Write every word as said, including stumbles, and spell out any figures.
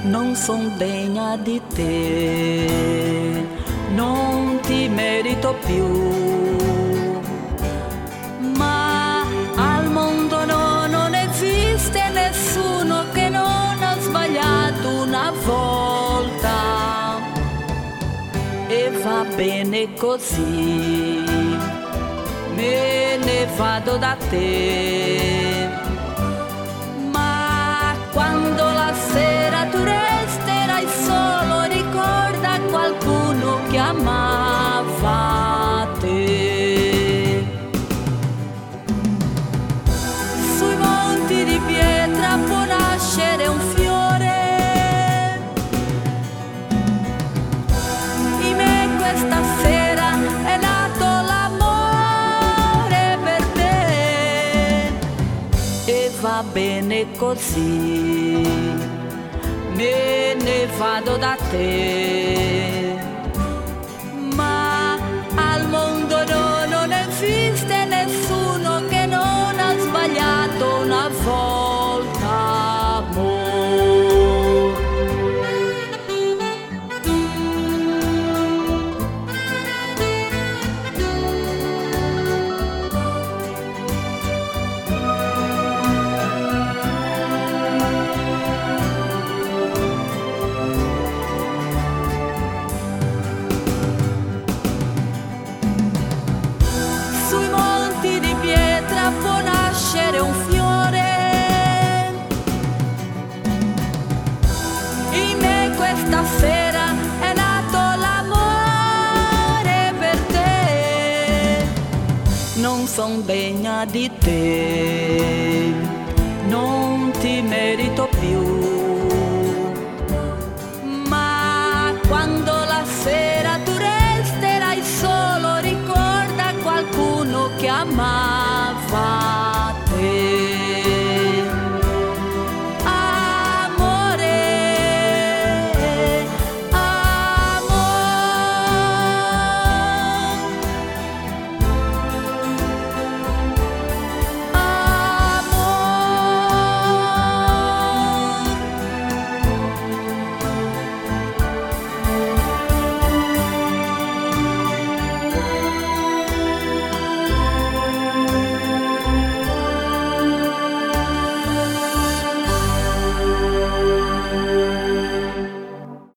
non son degna di te, non ti merito più. Ma al mondo no, non esiste nessuno che non ha sbagliato una volta, e va bene così, me ne vado da te. Ma quando la sera tu resterai solo, ricorda qualcuno che amava te. Sui monti di pietra può nascere un fiore, in me questa sera è nato l'amore per te, e va bene così, me ne vado da te. Ma al mondo no, non esiste nessuno che non ha sbagliato una volta, amore. Sui monti di pietra può nascere un fiore, in me questa sera è nato l'amore per te. Non son degna di te, non ti merito